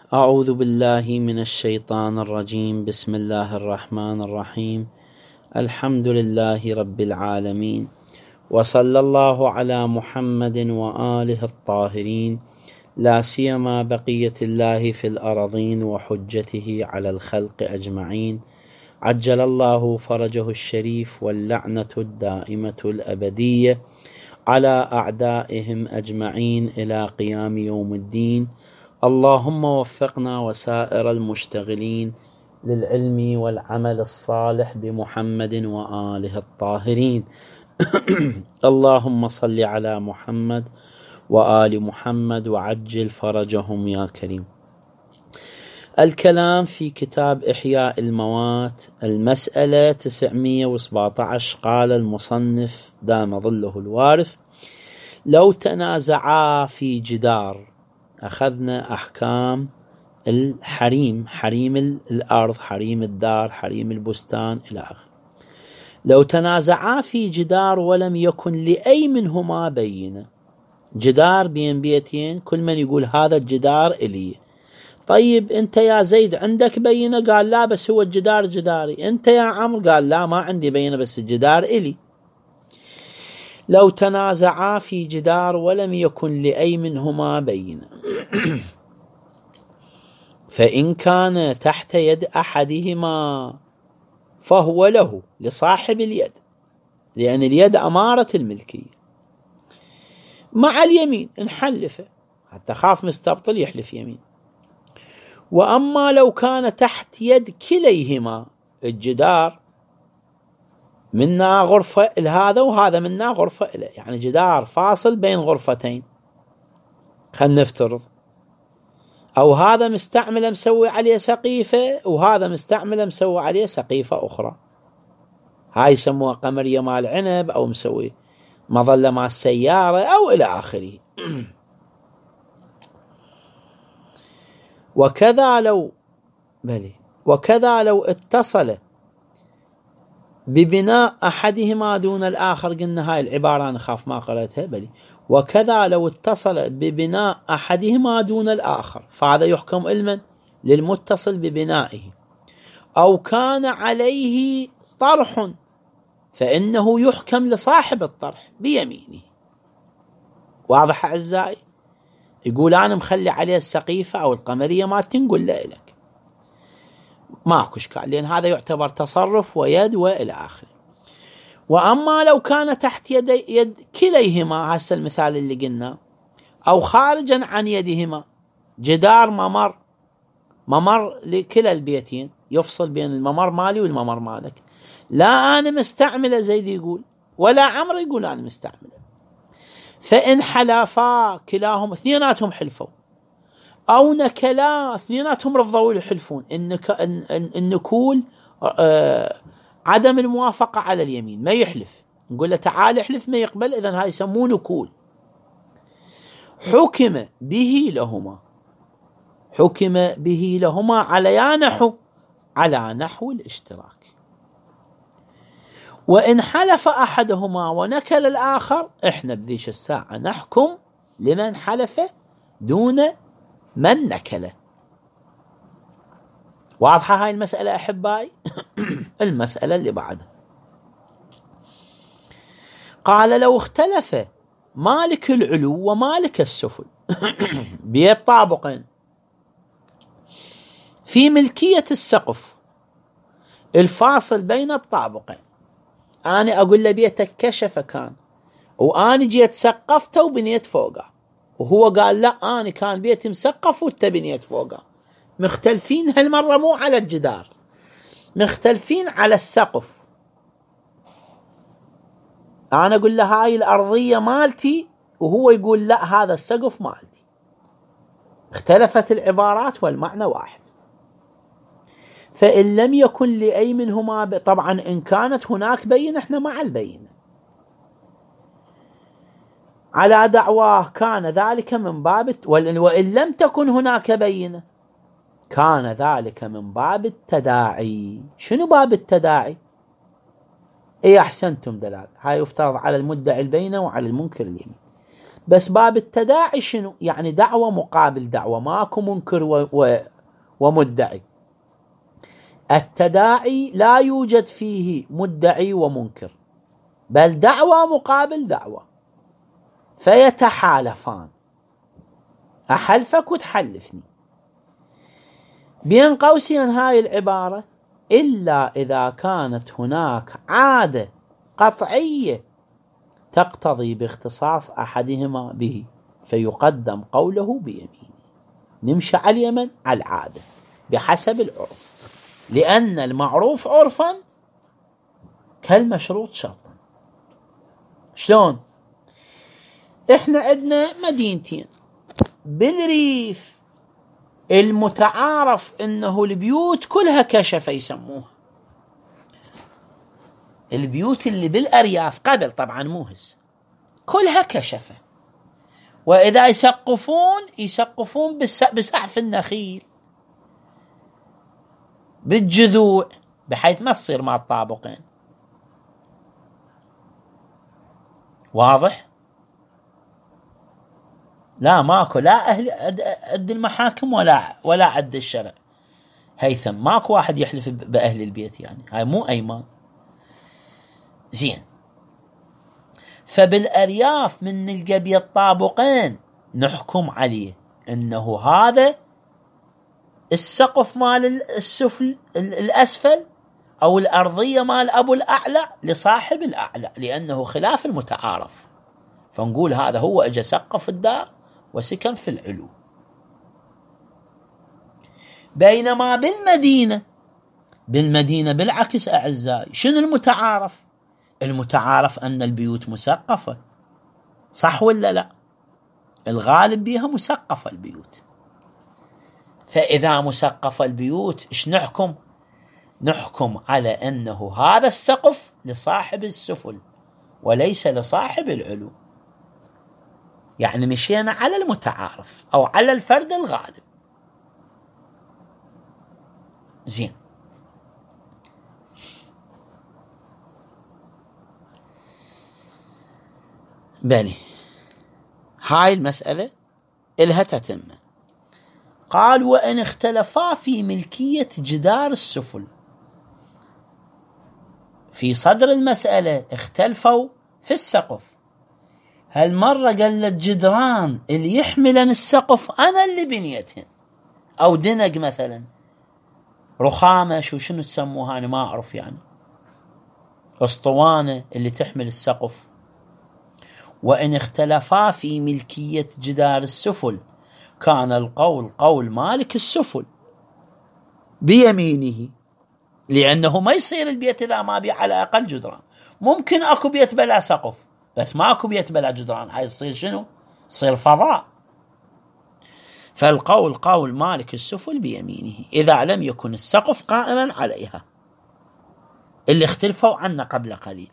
أعوذ بالله من الشيطان الرجيم. بسم الله الرحمن الرحيم. الحمد لله رب العالمين، وصلى الله على محمد وآله الطاهرين، لا سيما بقية الله في الأراضين وحجته على الخلق أجمعين، عجل الله فرجه الشريف، واللعنة الدائمة الأبدية على أعدائهم أجمعين إلى قيام يوم الدين. اللهم وفقنا وسائر المشتغلين للعلم والعمل الصالح بمحمد وآله الطاهرين. اللهم صل على محمد وآل محمد وعجل فرجهم يا كريم. الكلام في كتاب إحياء الموات، المسألة 917. قال المصنف دام ظله الوارث: لو تنازعا في جدار، أخذنا أحكام الحريم، حريم الأرض، حريم الدار، حريم البستان إلى آخره. لو تنازعا في جدار ولم يكن لأي منهما بينة، جدار بين بيتين، كل من يقول هذا الجدار إلي. طيب أنت يا زيد عندك بينة؟ قال لا، بس هو الجدار جداري. أنت يا عمرو؟ قال لا، ما عندي بينة، بس الجدار إلي. لو تنازعا في جدار ولم يكن لأي منهما بينة فإن كان تحت يد أحدهما فهو له، لصاحب اليد، لأن اليد أمارة الملكية، مع اليمين إن حلف، حتى خاف مستبطل يحلف يمين. وأما لو كان تحت يد كليهما، الجدار منا غرفة لهذا وهذا منا غرفة إليه، يعني جدار فاصل بين غرفتين، خلنا نفترض، أو هذا مستعمل مسوي عليه سقيفة وهذا مستعمل مسوي عليه سقيفة أخرى، هاي يسموها قمرية مال عنب، أو مسوي مظلة مال السيارة، أو إلى آخره. وكذا لو اتصل ببناء أحدهما دون الآخر، قلنا هاي العبارة أنا خاف ما قرأتها، وكذا لو اتصل ببناء أحدهما دون الآخر، فهذا يحكم علما للمتصل ببنائه. أو كان عليه طرح، فإنه يحكم لصاحب الطرح بيمينه. واضح أعزائي؟ يقول أنا مخلي عليه السقيفة أو القمرية ما تنقل لك، ماكو إشكال، لأن هذا يعتبر تصرف ويد وإلى آخره. وأما لو كان تحت يد كليهما، هسه المثال اللي قلنا، أو خارجا عن يدهما، جدار ممر لكلا البيتين يفصل بين الممر مالي والممر مالك، لا أنا مستعمله زيد يقول، ولا عمرو يقول أنا مستعمله، فإن حلفا كلاهم، اثنيناتهم حلفوا، أو نكلا اثنيناتهم رفضوا يحلفون، النكول عدم الموافقة على اليمين، ما يحلف، نقول له تعال احلف، ما يقبل، إذن هاي يسمونه نكول. حكم به لهما على نحو الاشتراك. وإن حلف أحدهما ونكل الآخر، إحنا بذيش الساعة نحكم لمن حلف دون من نكله. واضحة هاي المسألة أحبائي؟ المسألة اللي بعدها قال: لو اختلف مالك العلو ومالك السفل بيت طابقين في ملكية السقف الفاصل بين الطابقين، أنا أقول له بيتك كشف كان، وأنا جيت سقفته وبنيت فوقه، وهو قال لا أنا كان بيتي مسقف وانت بنيت فوقه، مختلفين هالمرة مو على الجدار، مختلفين على السقف. أنا أقول له هاي الأرضية مالتي، وهو يقول لا هذا السقف مالتي، اختلفت العبارات والمعنى واحد. فإن لم يكن لأي منهما، طبعا إن كانت هناك بينة احنا مع البينة على دعواه كان ذلك من باب، وإن لم تكن هناك بينة كان ذلك من باب التداعي. شنو باب التداعي؟ أحسنتم دلال، هاي يفترض على المدعي البينة وعلى المنكر اليمين. بس باب التداعي شنو؟ يعني دعوة مقابل دعوة، ماكو منكر ومدعي. التداعي لا يوجد فيه مدعي ومنكر، بل دعوة مقابل دعوة، فيتحالفان، أحلفك وتحلفني. بين قوسين هاي العبارة إلا إذا كانت هناك عادة قطعية تقتضي باختصاص أحدهما به، فيقدم قوله بيمينه. نمشي على اليمن على العادة بحسب العرف، لأن المعروف عرفا كالمشروط شرطا. شلون؟ احنا عندنا مدينتين بالريف المتعارف انه البيوت كلها كشفة يسموها، البيوت اللي بالأرياف قبل طبعا مو هسه كلها كشفة، وإذا يسقفون بسقف النخيل بالجذوع بحيث ما تصير مع الطابقين. واضح؟ لا ماكو لا أهل عد المحاكم ولا عد الشرع. هيثم ماكو واحد يحلف بأهل البيت، يعني هاي مو أيمان. زين، فبالأرياف من نلقى بيت طابقين نحكم عليه أنه هذا السقف مال السفل الأسفل أو الأرضية مال أبو الأعلى لصاحب الأعلى، لأنه خلاف المتعارف، فنقول هذا هو أجا سقف الدار وسكن في العلو. بينما بالمدينة بالعكس أعزائي، شنو المتعارف؟ المتعارف أن البيوت مسقفة، صح ولا لا؟ الغالب بها مسقفة البيوت. فإذا مسقفة البيوت إيش نحكم؟ نحكم على أنه هذا السقف لصاحب السفل وليس لصاحب العلو، يعني مشينا على المتعارف أو على الفرد الغالب. زين، بني هاي المسألة إلها تتمة. قال وإن اختلفا في ملكية جدار السفل، في صدر المسألة اختلفوا في السقف. هالمرة قال الجدران اللي يحملن السقف أنا اللي بنيتهن، أو دنق مثلا رخامة شنو تسموها أنا ما أعرف، يعني أسطوانة اللي تحمل السقف. وإن اختلفا في ملكية جدار السفل كان القول قول مالك السفل بيمينه، لأنه ما يصير البيت إذا ما بي على أقل جدران. ممكن أكو بيت بلا سقف بس ما أكو بيت بلا جدران، هاي يصير شنو؟ يصير فضاء. فالقول قول مالك السفل بيمينه إذا لم يكن السقف قائما عليها، اللي اختلفوا عنه قبل قليل.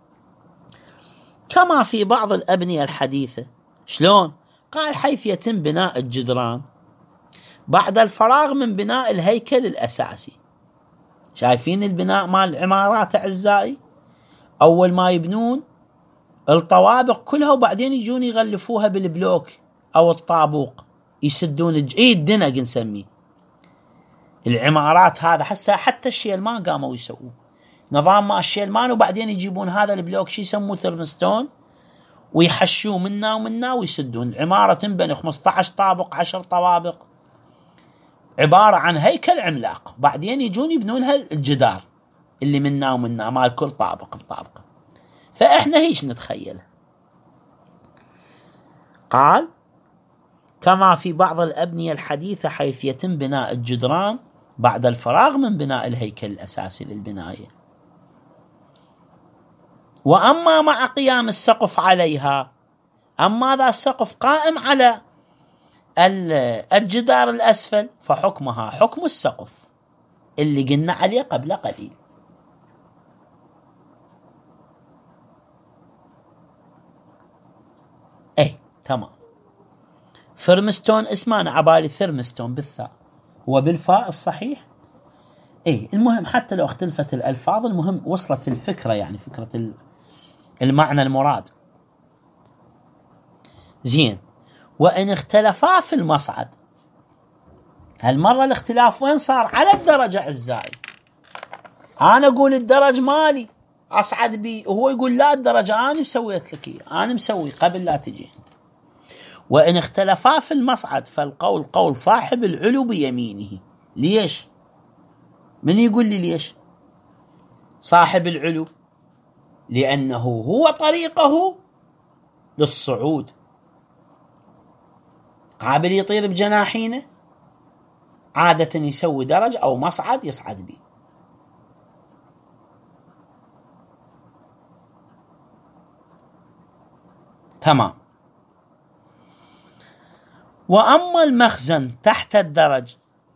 كما في بعض الأبنية الحديثة. شلون؟ قال حيث يتم بناء الجدران بعد الفراغ من بناء الهيكل الأساسي. شايفين البناء مال العمارات أعزائي؟ أول ما يبنون الطوابق كلها وبعدين يجون يغلفوها بالبلوك أو الطابوق، يسدون الدنق نسميه العمارات. هذا حتى الشيلمان قاموا يسووه نظام مع الشيلمان، وبعدين يجيبون هذا البلوك شي يسموه ثرمستون ويحشوه منا ومنا ويسدون. العمارة تنبني 15 طابق 10 طوابق، عبارة عن هيكل عملاق، بعدين يجون يبنونها الجدار اللي منا ومنا مال كل طابق بطابقه. فإحنا هيش نتخيله. قال كما في بعض الأبنية الحديثة حيث يتم بناء الجدران بعد الفراغ من بناء الهيكل الأساسي للبناية. وأما مع قيام السقف عليها، أما ذا السقف قائم على الجدار الأسفل فحكمها حكم السقف اللي قلنا عليه قبل قليل. تمام. ثرمستون اسمه أنا عبالي ثرمستون بالثاء، هو بالفاء الصحيح. المهم حتى لو اختلفت الألفاظ المهم وصلت الفكرة، يعني فكرة المعنى المراد. زين. وإن اختلفا في المصعد، هالمرة الاختلاف وين صار؟ على الدرجة الزائد. أنا أقول الدرج مالي أصعد بي، وهو يقول لا الدرجة أنا مسويت لك إياه، أنا مسوي قبل لا تجي. وإن اختلفا في المصعد فالقول قول صاحب العلو بيمينه. ليش؟ من يقول لي ليش؟ صاحب العلو لأنه هو طريقه للصعود، قابل يطير بجناحينه، عادة يسوي درج أو مصعد يصعد به. تمام. وأما المخزن تحت الدرج،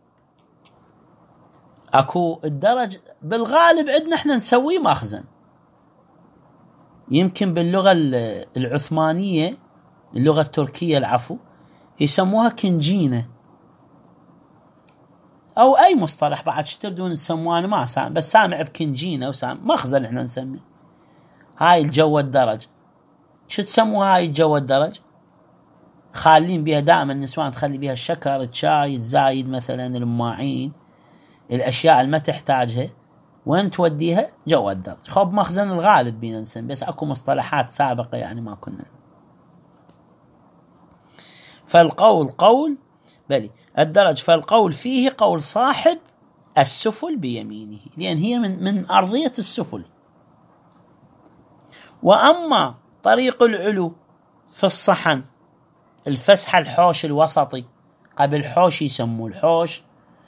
أكو الدرج بالغالب عندنا احنا نسويه مخزن، يمكن باللغة العثمانية، اللغة التركية العفو، يسموها كنجينة أو أي مصطلح بعد تردون تسموه، أنا ما سامع، بس سامع بكنجينة وسامع مخزن احنا نسميه. هاي الجو الدرج، شو تسموها هاي الجو الدرج؟ خالين بها دائما النسوان تخلي بها الشكر، الشاي الزايد مثلا، الماعين، الأشياء اللي ما تحتاجها، وين توديها؟ جوا الدرج. خب مخزن الغالب بينا نسمي، بس أكو مصطلحات سابقة يعني ما كنا. فالقول قول بلي الدرج، فالقول فيه قول صاحب السفل بيمينه، لأن هي من أرضية السفل. وأما طريق العلو في الصحن، الفسحة الحوش الوسطي، قبل حوش يسموه الحوش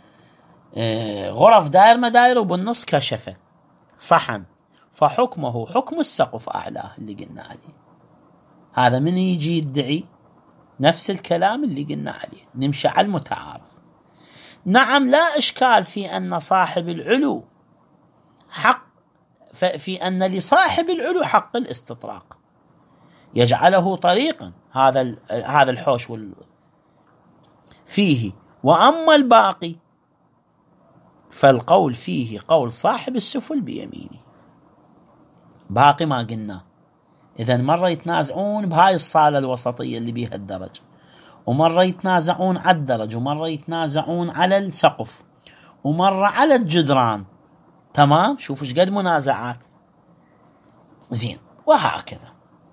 غرف داير مداير وبالنص كشفة صحن، فحكمه حكم السقف أعلاه اللي قلنا عليه. هذا من يجي يدعي نفس الكلام اللي قلنا عليه، نمشي على المتعارف. نعم، لا إشكال في أن صاحب العلو حق، في أن لصاحب العلو حق الاستطراق، يجعله طريقا هذا الحوش فيه. وأما الباقي فالقول فيه قول صاحب السفل بيمينه. باقي ما قلنا، إذن مرة يتنازعون بهاي الصالة الوسطية اللي بيها الدرج، ومرة يتنازعون على الدرج، ومرة يتنازعون على السقف، ومرة على الجدران. تمام، شوفوا ايش قد منازعات. زين، وهكذا.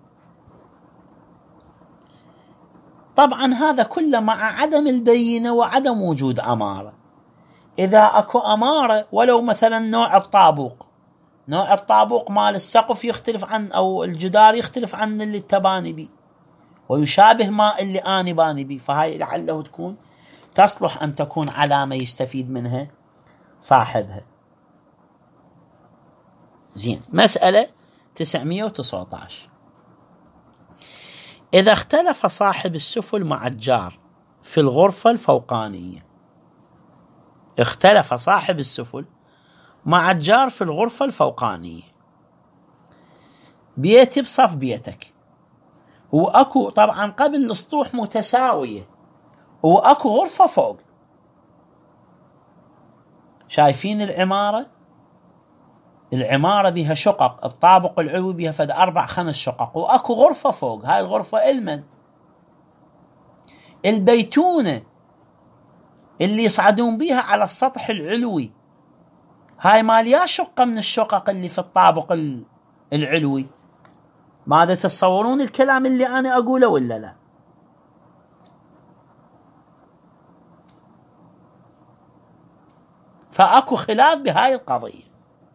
طبعا هذا كله مع عدم البينة وعدم وجود أمارة. إذا أكو أمارة، ولو مثلا نوع الطابوق مال السقف يختلف عن، أو الجدار يختلف عن اللي تباني بي، ويشابه ما اللي أنا باني بي، فهاي لعله تكون تصلح أن تكون علامة يستفيد منها صاحبها. زين، مسألة 919. إذا اختلف صاحب السفل مع الجار في الغرفة الفوقانية، اختلف صاحب السفل مع الجار في الغرفة الفوقانية، بيتي بصف بيتك، وأكو طبعا قبل السطوح متساوية، وأكو غرفة فوق. شايفين العمارة بها شقق، الطابق العلوي بها فد 4-5 شقق، وأكو غرفة فوق. هاي الغرفة البيتونة اللي يصعدون بها على السطح العلوي، هاي ماليا شقة من الشقق اللي في الطابق العلوي. ماذا تتصورون الكلام اللي أنا أقوله ولا لا؟ فأكو خلاف بهاي القضية.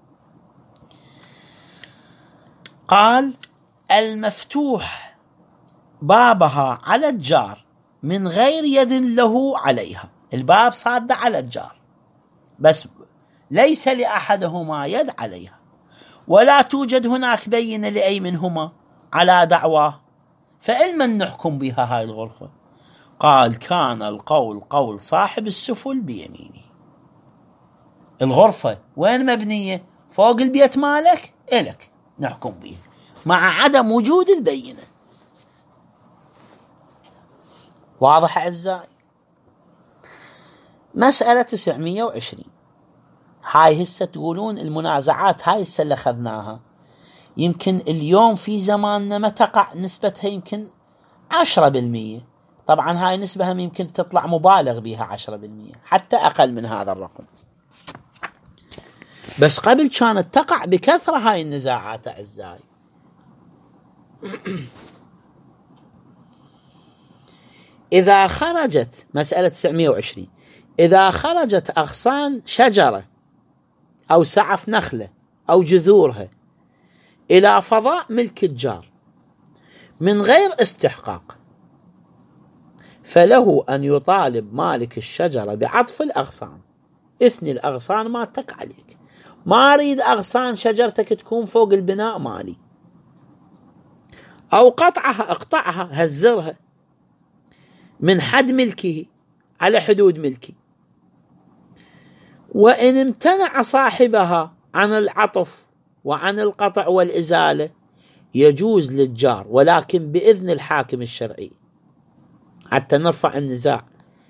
قال: المفتوح بابها على الجار من غير يد له عليها، الباب صادة على الجار بس ليس لأحدهما يد عليها، ولا توجد هناك بينة لأي منهما على دعواه، فإلمن نحكم بها هاي الغرفة؟ قال: كان القول قول صاحب السفل بيمينه. الغرفة وين مبنية؟ فوق البيت مالك، إلك نحكم بها مع عدم وجود البينة. واضح أعزائي؟ مسألة 920. هاي هسه تقولون المنازعات هاي هسه اللي أخذناها، يمكن اليوم في زماننا ما تقع نسبتها، يمكن 10%. طبعا هاي نسبة هم يمكن تطلع مبالغ بها 10%، حتى أقل من هذا الرقم. بس قبل كانت تقع بكثرة هاي النزاعات أعزائي. إذا خرجت مسألة 920، إذا خرجت أغصان شجرة أو سعف نخلة أو جذورها إلى فضاء ملك الجار من غير استحقاق، فله أن يطالب مالك الشجرة بعطف الأغصان. اثني الأغصان ما تقع عليك، ما أريد أغصان شجرتك تكون فوق البناء مالي، أو قطعها، اقطعها، هزرها من حد ملكه على حدود ملكي. وإن امتنع صاحبها عن العطف وعن القطع والإزالة يجوز للجار، ولكن بإذن الحاكم الشرعي حتى نرفع النزاع،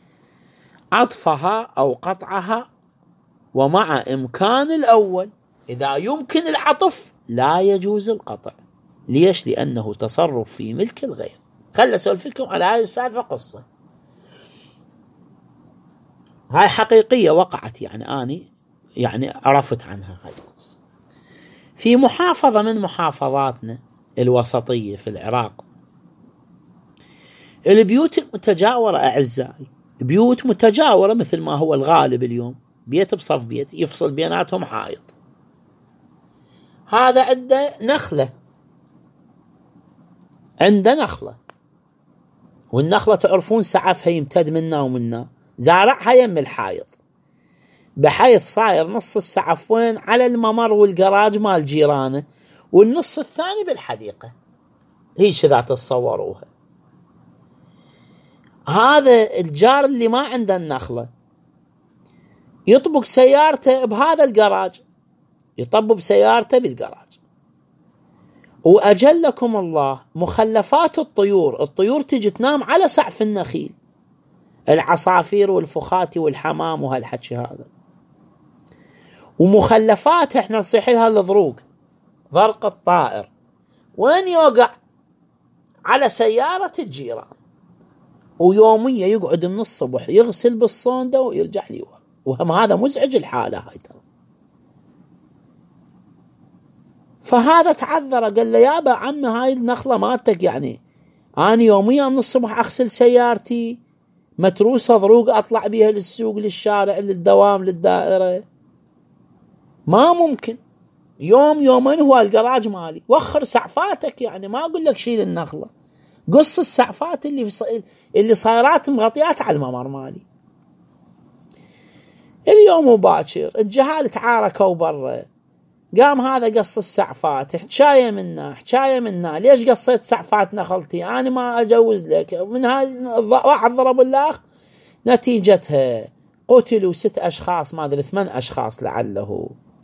عطفها أو قطعها ومع إمكان الأول. إذا يمكن العطف لا يجوز القطع. ليش؟ لأنه تصرف في ملك الغير. خلنا أسولف لكم على هذه السالفة قصة، هاي حقيقية وقعت، يعني عرفت عنها هاي القصة. في محافظة من محافظاتنا الوسطية في العراق، البيوت المتجاورة أعزائي، بيوت متجاورة مثل ما هو الغالب اليوم، بيت بصف بيت يفصل بيناتهم حائط. هذا عنده نخلة، والنخلة تعرفون سعفها يمتد منا ومنا، زارعها يم الحائط، بحيث صاير نص السعف وين؟ على الممر والجراج مال جيرانه، والنص الثاني بالحديقة. هيك ذا تتصوروها. هذا الجار اللي ما عنده النخلة يطبق سيارته بهذا الجراج، يطبب سيارته بالجراج. وأجلكم الله مخلفات الطيور تجي تنام على سقف النخيل، العصافير والفخاتي والحمام وهالحكي هذا. ومخلفات احنا نصيح لها الضروق، ضرق الطائر، وين يوقع؟ على سيارة الجيران. ويوميا يقعد من الصبح يغسل بالصوندة ويرجع لي، وهم هذا مزعج الحالة هاي ترى. فهذا تعذر، قال له يابا عمي هاي النخلة مالتك، يعني أنا يوميا من الصبح أغسل سيارتي متروسة ضروق أطلع بيها للسوق للشارع للدوام للدائرة، ما ممكن. يومين هو الجراج مالي، وخر سعفاتك، يعني ما أقول لك شيل النخلة، قص السعفات اللي صايرات مغطيات على الممر مالي. اليوم وباكر الجهال تعاركوا برا، قام هذا قص السعفات، حكاية منا ليش قصيت سعفات نخلتي؟ أنا ما أجوز لك. من هاي واحد ضرب الآخر، نتيجتها قتلوا 6 أشخاص، ما أدري 8 أشخاص لعله،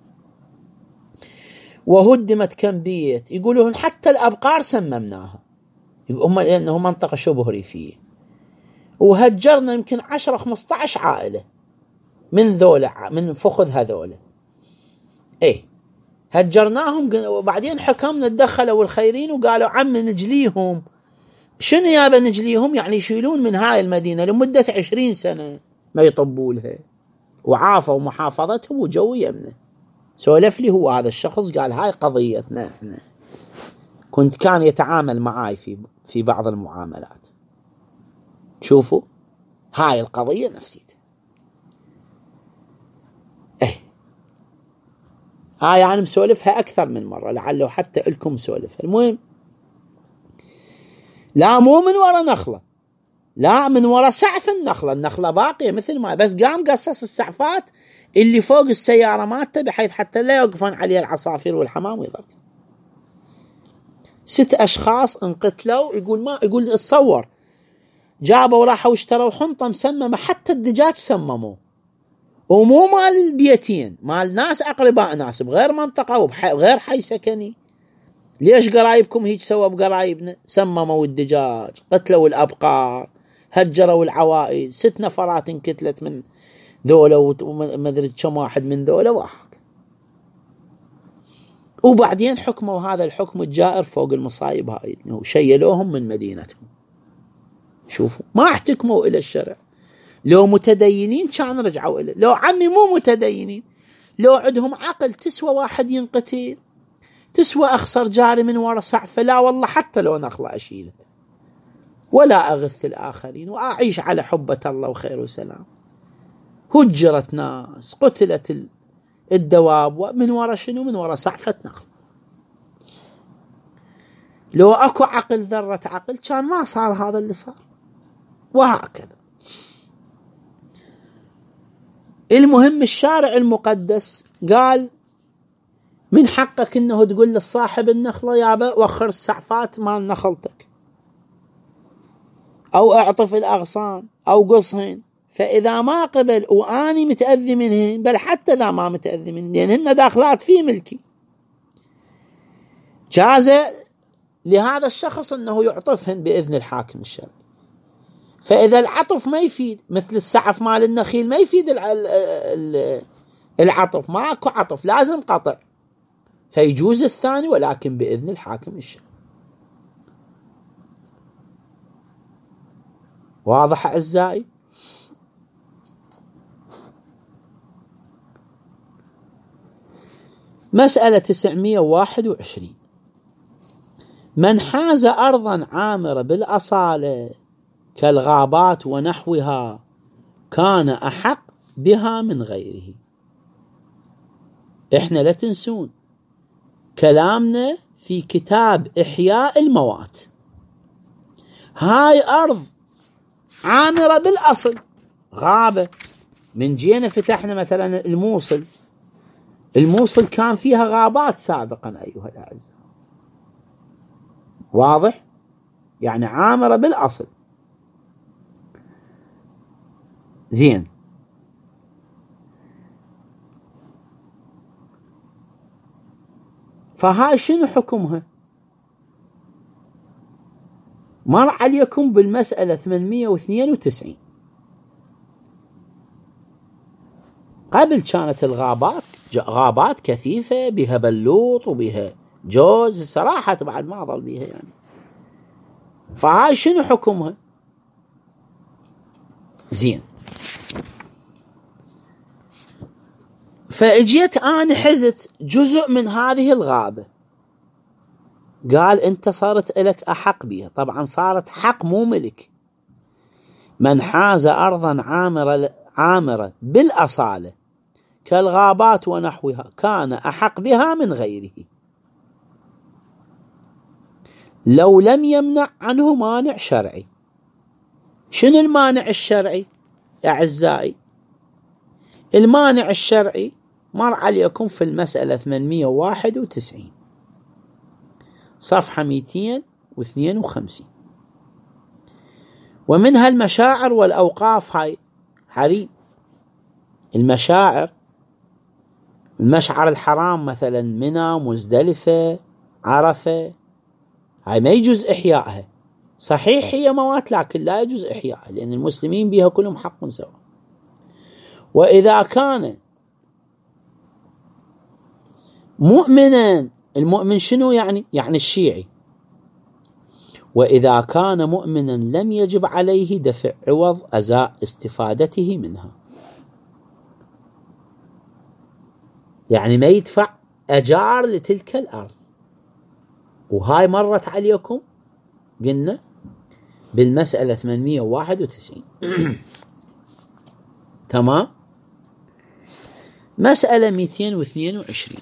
وهدمت كم بيت. يقولون حتى الأبقار سممناها، لأنه منطقة شبه ريفية، وهجرنا يمكن 10-15 عائلة من فخذ هذول. هجرناهم، وبعدين حكمنا تدخلوا الخيرين وقالوا عم نجليهم. شنو يابا نجليهم؟ يعني يشيلون من هاي المدينة لمدة 20 سنة ما يطبوا لها، وعافوا محافظتهم وجو يمنه. سولف لي هو هذا الشخص، قال هاي قضيتنا احنا، كان يتعامل معاي في بعض المعاملات. شوفوا هاي القضية نفسيتها. هاي يعني مسولفها أكثر من مرة، لعله حتى لكم مسولفها. المهم، لا مو من وراء نخلة، لا من وراء سعف النخلة باقية مثل ما، بس قام قصص السعفات اللي فوق السيارة مالته، بحيث حتى لا يوقفون عليه العصافير والحمام ويضرب. 6 أشخاص انقتلوا. يقول اتصور، جابوا وراحوا اشتروا حنطة مسممة، حتى الدجاج سمموا، ومو مال البيتين، مال ناس أقرباء ناس بغير منطقة وغير حي سكني. ليش قرايبكم هيك سووا بقرايبنا؟ سمموا الدجاج، قتلوا الأبقار، هجروا العوائل. 6 نفرات انقتلت من ذولا، وما أدري كم واحد من ذولا واحد. وبعدين حكموا هذا الحكم الجائر فوق المصايب هاي، وشيلوهم من مدينتهم. شوفوا ما احتكموا إلى الشرع. لو متدينين كان رجعوا إليه، لو عمي مو متدينين، لو عندهم عقل تسوى واحد ينقتل، تسوى أخسر جاري من وراء سعفة، لا والله حتى لو نخلة أشيلها ولا أغث الآخرين وأعيش على حبة الله وخير وسلام. هجرت ناس، قتلت الدواب من وراء شنو؟ من وراء سعفة نخل. لو أكو عقل ذرة عقل كان ما صار هذا اللي صار. وهكذا. المهم الشارع المقدس قال من حقك انه تقول للصاحب النخلة يابا وخر السعفات مال نخلتك، او اعطف الاغصان او قصهن، فاذا ما قبل واني متأذي منهن، بل حتى اذا ما متأذي منهن لانهن داخلات في ملكي، جاز لهذا الشخص انه يعطفهن باذن الحاكم الشرعي. فاذا العطف ما يفيد، مثل السعف مال النخيل ما يفيد العطف، ماكو عطف لازم قطع، فيجوز الثاني ولكن بإذن الحاكم الشرعي. واضح أعزائي؟ مسألة 921. من حاز أرضا عامرة بالأصالة كالغابات ونحوها كان أحق بها من غيره. إحنا لا تنسون كلامنا في كتاب إحياء الموات. هاي أرض عامرة بالأصل، غابة. من جينا فتحنا مثلا الموصل كان فيها غابات سابقا أيها الأعزاء. واضح؟ يعني عامرة بالأصل. زين. فهاي شنو حكمها؟ مر عليكم بالمسألة 892. قبل كانت الغابات غابات كثيفة بها بلوط وبها جوز، صراحة بعد ما ظل بها يعني. فهاي شنو حكمها؟ زين. فاجيت أنا حزت جزء من هذه الغابة، قال أنت صارت لك أحق بها. طبعا صارت حق مو ملك. من حاز أرضا عامرة بالأصالة كالغابات ونحوها كان أحق بها من غيره لو لم يمنع عنه مانع شرعي. شنو المانع الشرعي أعزائي؟ المانع الشرعي مر عليكم في المسألة 891 صفحة 252. ومنها المشاعر والأوقاف. هاي حريم المشاعر، المشعر الحرام مثلا منى، مزدلفة، عرفة، هاي ما يجوز إحيائها. صحيح هي موات لكن لا يجوز إحيائها لأن المسلمين بها كلهم حق سواء. وإذا كان مؤمنا، المؤمن شنو يعني الشيعي، وإذا كان مؤمنا لم يجب عليه دفع عوض أزاء استفادته منها، يعني ما يدفع أجار لتلك الأرض. وهاي مرت عليكم قلنا بالمسألة 891. تمام. مسألة 222.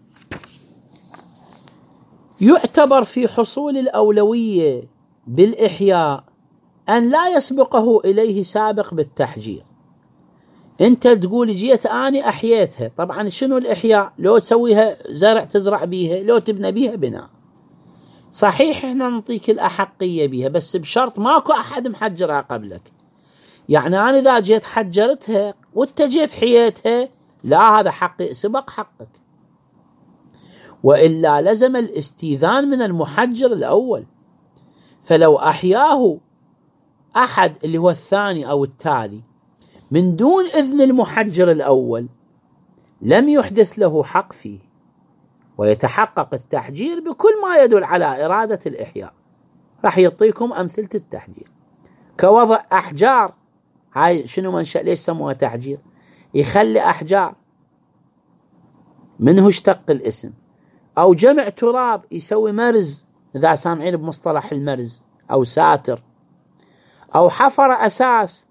يعتبر في حصول الأولوية بالإحياء أن لا يسبقه إليه سابق بالتحجير. أنت تقول جيت أنا أحييتها، طبعا شنو الإحياء؟ لو تسويها زرع تزرع بيها، لو تبنى بيها بناء. صحيح احنا نعطيك الأحقية بيها بس بشرط ماكو أحد محجرها قبلك. يعني أنا إذا جيت حجرتها وانت جيت حييتها، لا هذا حقي سبق حقك، وإلا لزم الاستئذان من المحجر الأول. فلو أحياه أحد اللي هو الثاني أو التالي من دون إذن المحجر الأول لم يحدث له حق فيه، ويتحقق التحجير بكل ما يدل على إرادة الإحياء. راح يعطيكم أمثلة التحجير. كوضع أحجار. هاي شنو منشأ؟ ليش سموها تحجير؟ يخلي أحجار، منه اشتق الاسم. أو جمع تراب، يسوي مرز، إذا سامعين بمصطلح المرز، أو ساتر. أو حفر أساس،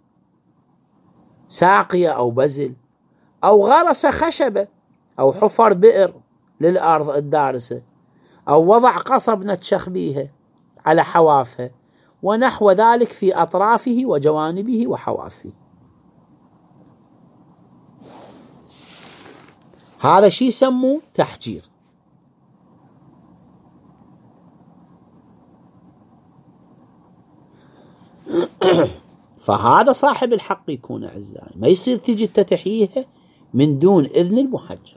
ساقية أو بزل. أو غرس خشبة، أو حفر بئر للأرض الدارسة. أو وضع قصب نتشخ بيها على حوافها، ونحو ذلك في أطرافه وجوانبه وحوافه. هذا شيء يسموه تحجير. فهذا صاحب الحق يكون أعزائي، ما يصير تجي تتحييها من دون إذن المحجر.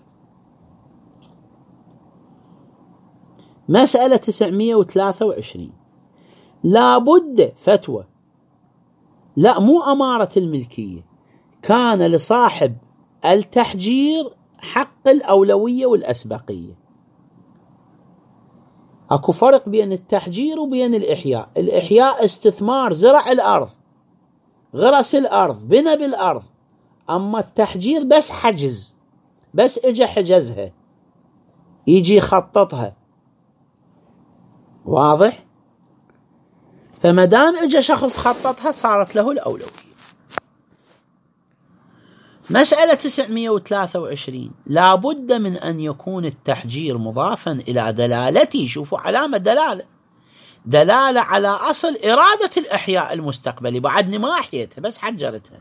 مسألة 923. لابد فتوى، لا مو أمارة الملكية، كان لصاحب التحجير حق الأولوية والأسبقية. أكو فرق بين التحجير وبين الإحياء. الإحياء استثمار، زرع الأرض، غرس الأرض، بنى بالأرض. أما التحجير بس حجز، بس إجا حجزها، يجي يخططها. واضح؟ فمدام إجا شخص خططها صارت له الأولوية. مسألة 923. لا بد من أن يكون التحجير مضافا إلى دلالته. شوفوا علامة دلالة على أصل إرادة الإحياء المستقبلي، بعدني ما أحيتها بس حجرتها،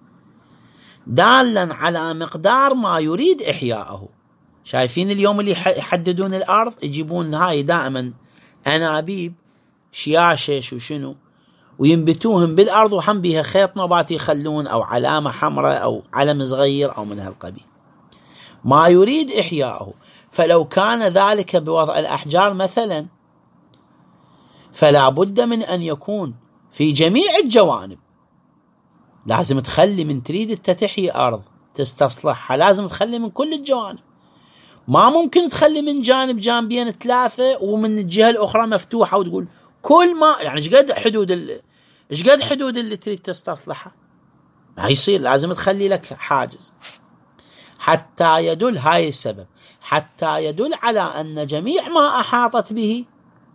دالا على مقدار ما يريد إحياءه. شايفين اليوم اللي يحددون الأرض يجيبون هاي دائما أنابيب شياشش وشنو، وينبتوهم بالأرض وهم بيها خيط نباتي يخلون، أو علامة حمراء أو علم صغير أو من هالقبيل، ما يريد إحياءه. فلو كان ذلك بوضع الأحجار مثلا، فلا بد من أن يكون في جميع الجوانب. لازم تخلي من تريد تحيي أرض تستصلحها، لازم تخلي من كل الجوانب. ما ممكن تخلي من جانبين 3 ومن الجهة الأخرى مفتوحة وتقول كل ما، يعني ايش قد حدود اللي تريد تستصلحها؟ ما يصير، لازم تخلي لك حاجز حتى يدل، هاي السبب، حتى يدل على أن جميع ما أحاطت به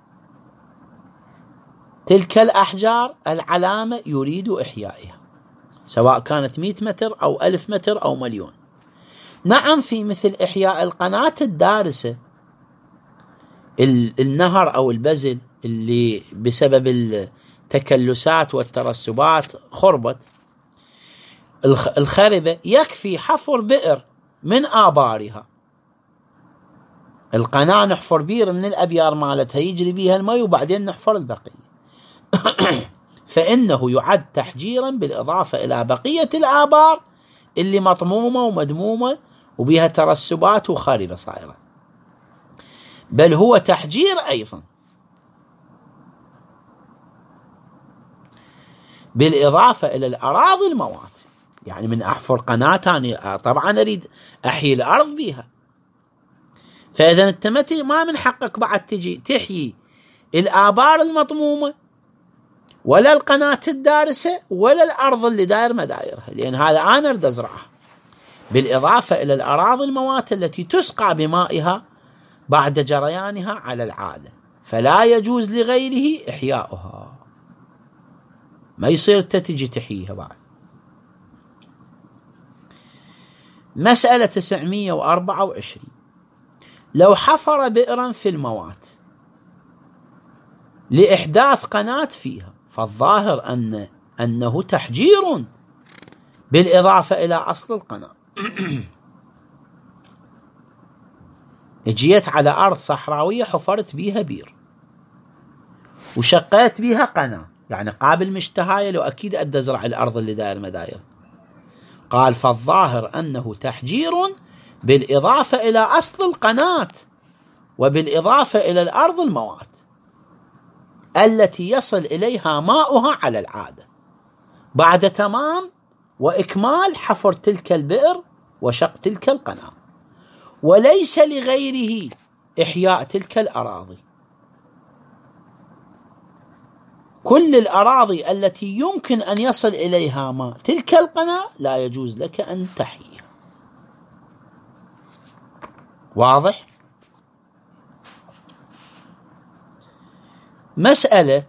تلك الأحجار العلامة يريد إحيائها، سواء كانت 100 متر أو 1000 متر أو مليون. نعم، في مثل إحياء القناة الدارسة، النهر أو البزل اللي بسبب التكلسات والترسبات خربت، الخربة، يكفي حفر بئر من آبارها. القناة نحفر بير من الأبيار مالتها يجري بيها الماء وبعدين نحفر البقية. فإنه يعد تحجيرا بالإضافة إلى بقية الآبار اللي مطمومة ومدمومة وبيها ترسبات وخربة صايرة، بل هو تحجير أيضا بالإضافة إلى الأراضي الموات. يعني من أحفر قناة طبعا أريد أحيي الأرض بيها، فإذا أنت ما من حقك بعد تجي تحيي الآبار المطمومة ولا القناة الدارسة ولا الأرض اللي داير مدايرها، لأن هذا أنا أريد أزرعها، بالإضافة إلى الأراضي الموات التي تسقى بمائها بعد جريانها على العادة، فلا يجوز لغيره إحياؤها. ما يصير تتجي تحييها بعد. مسألة 924. لو حفر بئرا في الموات لإحداث قناة فيها، فالظاهر أنه تحجير بالإضافة إلى أصل القناة. اجيت على أرض صحراوية حفرت بيها بير وشقيت بيها قناة، يعني قابل مشتهاية لو أكيد أدى زرع الأرض اللي داير مداير. قال فالظاهر أنه تحجير بالإضافة إلى أصل القناة وبالإضافة إلى الأرض الموات التي يصل إليها ماؤها على العادة بعد تمام وإكمال حفر تلك البئر وشق تلك القناة، وليس لغيره إحياء تلك الأراضي. كل الأراضي التي يمكن أن يصل إليها ماء تلك القناة لا يجوز لك أن تحييها. واضح؟ مسألة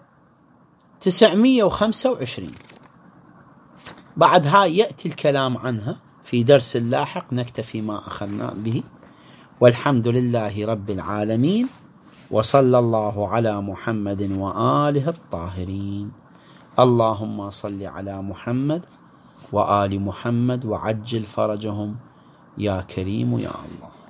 925 بعد هاي يأتي الكلام عنها في درس لاحق، نكتفي ما أخذنا به، والحمد لله رب العالمين، وصلى الله على محمد وآله الطاهرين. اللهم صل على محمد وآل محمد وعجل فرجهم يا كريم يا الله.